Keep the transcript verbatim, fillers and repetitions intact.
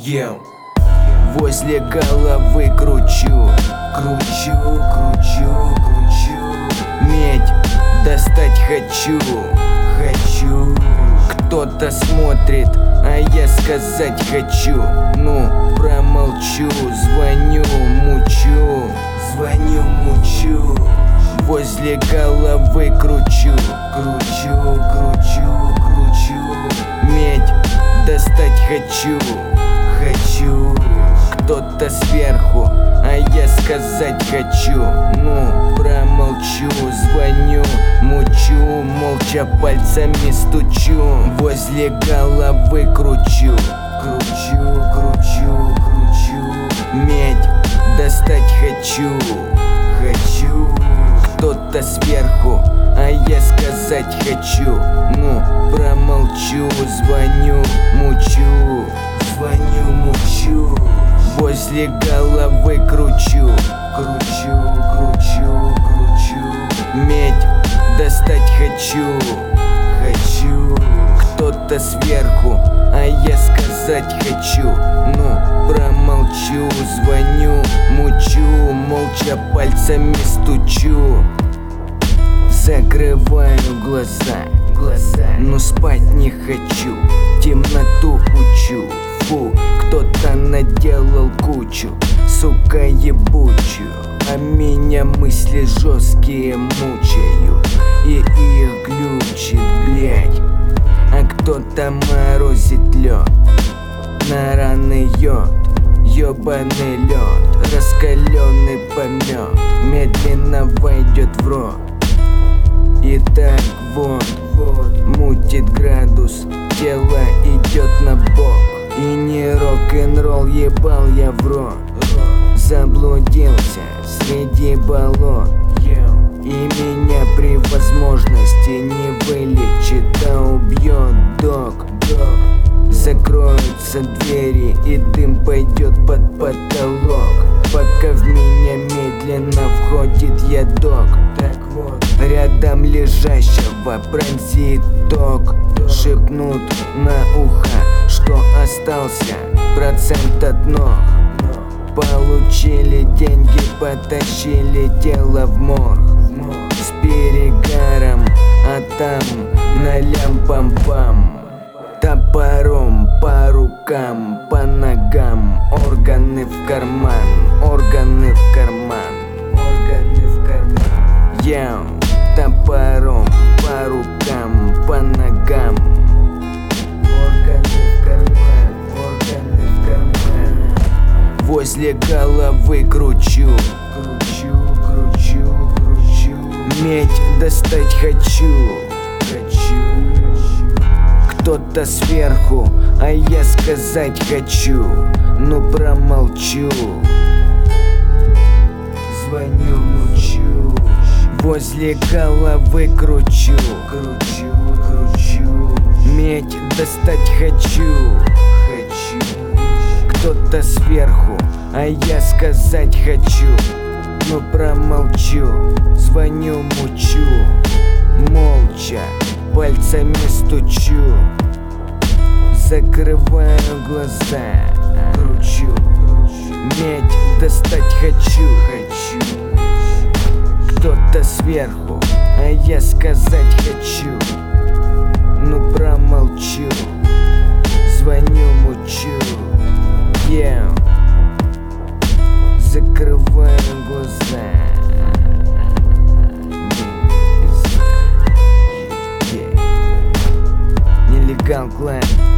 Yeah. Возле головы кручу, кручу, кручу, кручу. Медь достать хочу, хочу. Кто-то смотрит, а я сказать хочу. Ну, промолчу, звоню, мучу, звоню, мучу. Возле головы кручу, кручу, кручу, кручу. Медь достать хочу, хочу. Кто-то сверху, а я сказать хочу. Ну, промолчу, звоню, мучу, молча пальцами стучу. Возле головы кручу, кручу, кручу, кручу. Медь достать хочу, хочу. Кто-то сверху, а я сказать хочу. Ну, промолчу, звоню, мучу, звоню, мучу. Возле головы кручу, кручу, кручу, кручу. Медь достать хочу, хочу. Кто-то сверху, а я сказать хочу. Ну, промолчу, звоню, мучу, молча пальцами стучу. Закрываю глаза, глаза, но спать не хочу. Темноту учу, фу, кто-то наделал кучу, сука ебучую. А меня мысли жесткие мучают, и их глючит, блять. А кто-то морозит лед, на раны йод, ёбаный лед. Раскаленный помет медленно войдет в рот. И так вот, вот, мутит градус, тело идет на бок. И не рок-н-ролл, ебал я в рот. Заблудился среди болот, и меня при возможности не вылечит, а убьет док. Закроются двери и дым пойдет под потолок, пока в меня медленно входит ядок. Так вот, рядом лежащего пронзит ток. Шепнут на ухо, что остался процент от ног. Получили деньги, потащили тело в морг с перегаром, а там на лям-пам-пам. Топором по рукам, по ногам, органы в карман, органы в карман, органы в карман. Я топором по рукам, по ногам, органы в карман, органы в карман. Возле головы кручу, кручу, кручу, кручу. Медь достать хочу, хочу. Кто-то сверху, а я сказать хочу. Ну, промолчу, звоню, мучу. Возле головы кручу, кручу, кручу. Медь достать хочу, хочу. Кто-то сверху, а я сказать хочу. Ну, промолчу, звоню, мучу, молча пальцами стучу. Закрываю глаза, кручу. Медь достать хочу, хочу. Кто-то сверху, а я сказать хочу. Ну, промолчу, звоню, мучу. Yeah. Закрываю глаза. Нелегал клан.